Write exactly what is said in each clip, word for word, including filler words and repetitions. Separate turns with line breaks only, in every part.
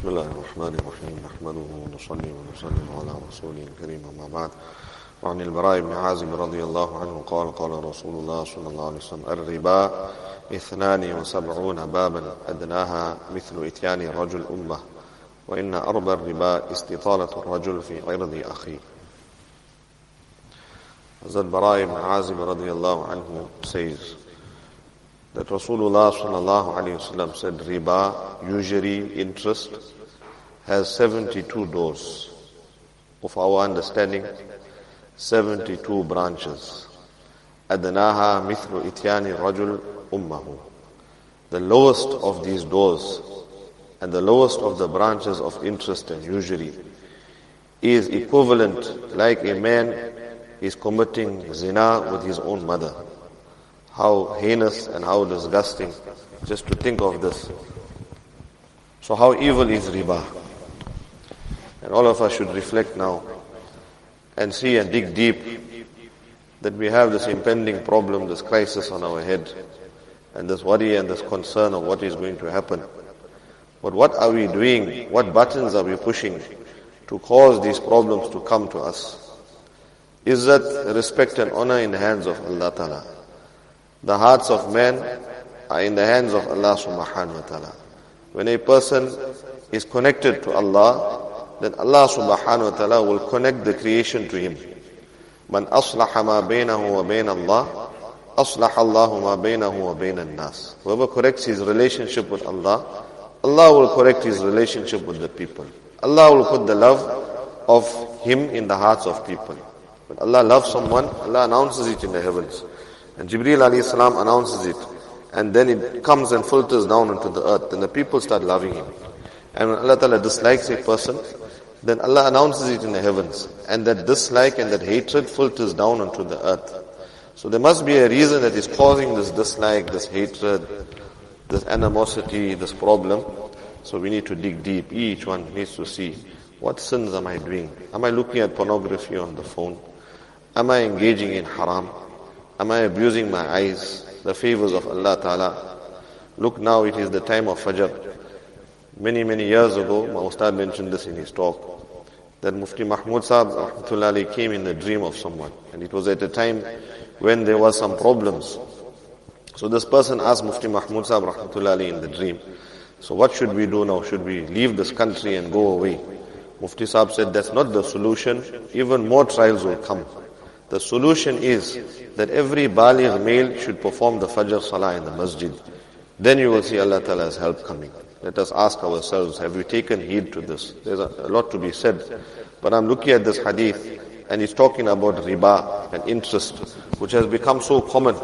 بسم الله الرحمن الرحيم نحمده ونصلي ونسلم على رسوله الكريم أما بعد وعن البراء بن عازب رضي الله عنه قال قال رسول الله صلى الله عليه وسلم الربا اثنان وسبعون بابا أدناها مثل إتيان رجل أمه وإن أربى الربا استطالة الرجل في عرض أخيه. Hazrat Bara ibn Azib radiallahu anhu says that Rasulullah sallallahu alayhi wasallam said riba, usury, interest, has seventy-two doors. Of our understanding, seventy-two branches. Adnaha mithlu ityani rajul ummahu. The lowest of these doors and the lowest of the branches of interest and usury is equivalent like a man is committing zina with his own mother. How heinous and how disgusting just to think of this. So how evil is riba? And all of us should reflect now and see and dig deep that we have this impending problem, this crisis on our head, and this worry and this concern of what is going to happen. But what are we doing? What buttons are we pushing to cause these problems to come to us? Izzat, respect and honor in the hands of Allah Ta'ala. The hearts of men are in the hands of Allah Subhanahu wa Ta'ala. When a person is connected to Allah, then Allah Subhanahu wa Ta'ala will connect the creation to him. Man aslaha ma baynahu wa bayna Allah, aslaha Allahu ma baynahu wa bayna an-nas. Whoever corrects his relationship with Allah, Allah will correct his relationship with the people. Allah will put the love of him in the hearts of people. When Allah loves someone, Allah announces it in the heavens. And Jibreel alayhi salam announces it. And then it comes and filters down into the earth. And the people start loving him. And when Allah Ta'ala dislikes a person, then Allah announces it in the heavens. And that dislike and that hatred filters down onto the earth. So there must be a reason that is causing this dislike, this hatred, this animosity, this problem. So we need to dig deep. Each one needs to see, what sins am I doing? Am I looking at pornography on the phone? Am I engaging in haram? Am I abusing my eyes, the favors of Allah Ta'ala? Look now, it is the time of Fajr. Many, many years ago, my Ustad mentioned this in his talk, that Mufti Mahmud Sahib rahmatullahi came in the dream of someone. And it was at a time when there was some problems. So this person asked Mufti Mahmud Sahib rahmatullahi in the dream, so what should we do now? Should we leave this country and go away? Mufti Sahib said, that's not the solution. Even more trials will come. The solution is that every baligh male should perform the Fajr Salah in the masjid. Then you will see Allah Ta'ala's help coming. Let us ask ourselves, have we taken heed to this? There's a, a lot to be said. But I'm looking at this hadith and it's talking about riba and interest, which has become so common.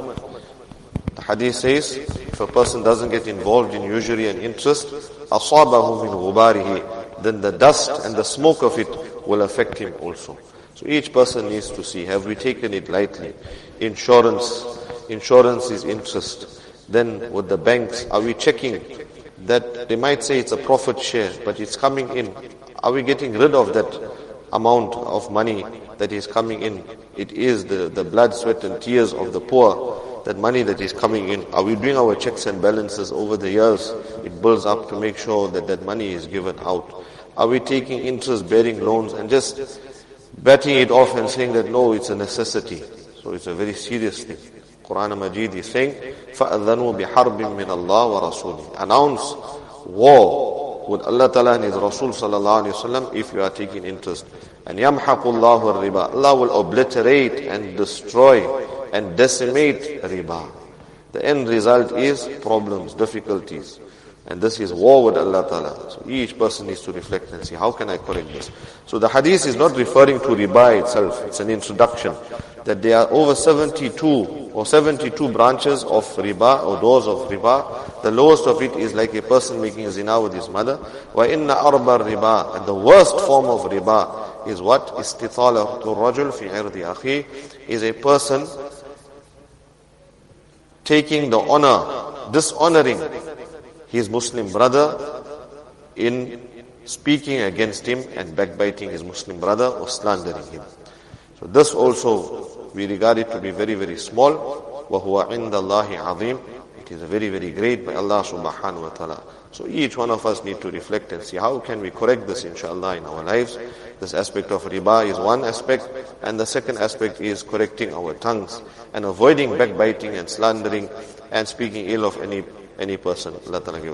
The hadith says, if a person doesn't get involved in usury and interest, أَصَابَهُ مِنْ غُبَارِهِ, then the dust and the smoke of it will affect him also. So each person needs to see, have we taken it lightly? Insurance, insurance is interest. Then with the banks, are we checking that they might say it's a profit share, but it's coming in. Are we getting rid of that amount of money that is coming in? It is the, the blood, sweat and tears of the poor, that money that is coming in. Are we doing our checks and balances over the years? It builds up to make sure that that money is given out. Are we taking interest-bearing loans and just batting it off and saying that no, it's a necessity? So it's a very serious thing. Quran Majid is saying, فَأَذَنُوا بِحَرْبٍ مِّنَ اللَّهِ وَرَسُولِهِ. Announce war with Allah Ta'ala and His Rasul Sallallahu Alaihi Wasallam if you are taking interest. And يَمْحَقُ اللَّهُ الرِّبَى. Allah will obliterate and destroy and decimate riba. The end result is problems, difficulties. And this is war with Allah Ta'ala. So each person needs to reflect and see, how can I correct this? So the hadith is not referring to riba itself. It's an introduction. That there are over seventy-two or seventy-two branches of riba or doors of riba. The lowest of it is like a person making zina with his mother. وَإِنَّ أَرْبَى الرِّبَا. And the worst form of riba is what? إِسْتِطَالَةُ الرَّجُلِ فِي عِرْضِ أَخِيهِ. Is a person taking the honor, dishonoring his Muslim brother in speaking against him and backbiting his Muslim brother or slandering him. So this also we regard it to be very, very small. وَهُوَ عِنْدَ اللَّهِ عَظِيمٌ. It It is a very, very great by Allah subhanahu wa ta'ala. So each one of us need to reflect and see how can we correct this inshallah in our lives. This aspect of riba is one aspect, and the second aspect is correcting our tongues and avoiding backbiting and slandering and speaking ill of any any person. Allah Ta'ala give